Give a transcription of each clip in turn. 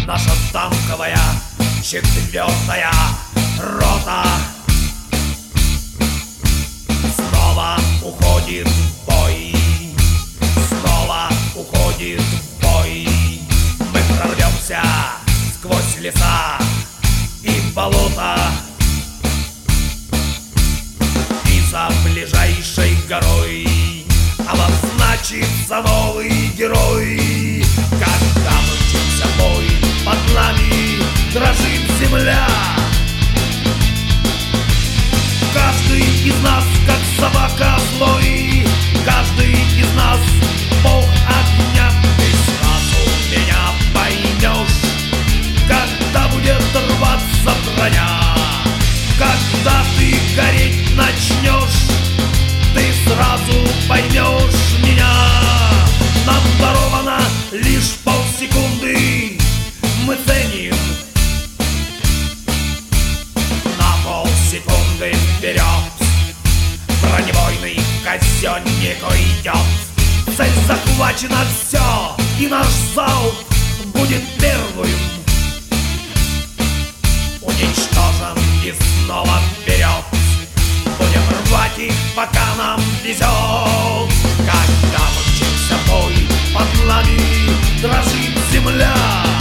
наша танковая 4-я рота снова уходит в бой, снова уходит в бой. Мы прорвемся сквозь леса и болота, и за ближайшей горой обозначится новый герой. Когда мчится бой, под нами дрожит земля. Каждый из нас, как собака злой, каждый из нас бог огня. Ты сразу меня поймешь, когда будет рваться броня. Когда ты гореть начнешь, ты сразу поймешь меня. Нам даровано лишь полсекунды, мы ценим на полсекунды вперед. Бронебойный казённик уйдет, цель захвачена, все, и наш залп будет первым уничтожен. И снова вперед будем рвать их, пока нам везет. Когда мчится бой, под нами дрожит земля.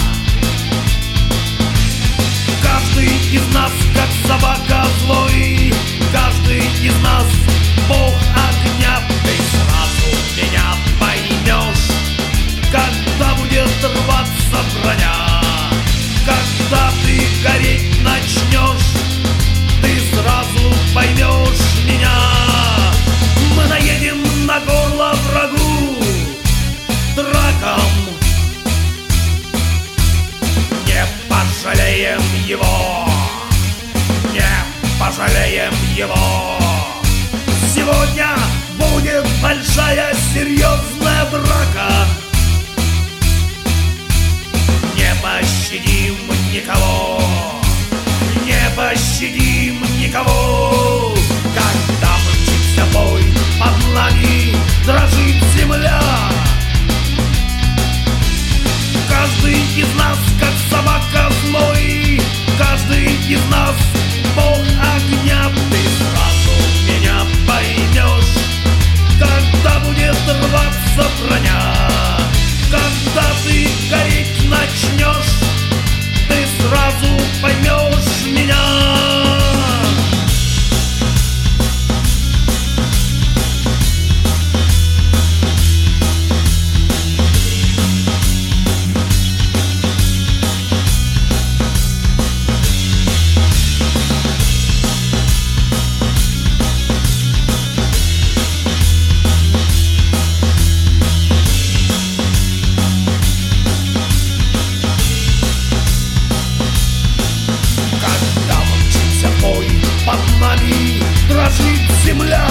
Каждый из нас, как собака злой, каждый из нас бог огня. Ты сразу меня поймешь, когда будет рваться броня. Когда ты гореть начнешь, ты сразу поймешь меня. Мы наедем на горло врагу драком, не пожалеем его, не пожалеем его. Сегодня будет большая серьезная драка. Не пощадим никого, не пощадим никого. Когда мчится бой, под нами дрожит земля. Каждый из нас, как собака злой, каждый из нас бог огня. Ты сразу меня поймешь, когда будет рваться броня. Когда ты гореть начнешь, ты сразу поймешь меня. Под нами дрожит земля.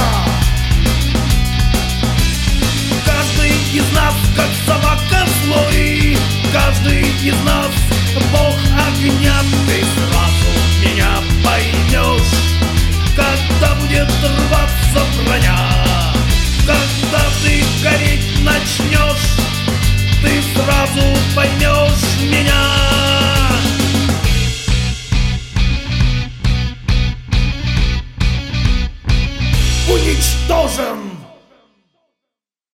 Каждый из нас, как собака злой, каждый из нас бог огня. Ты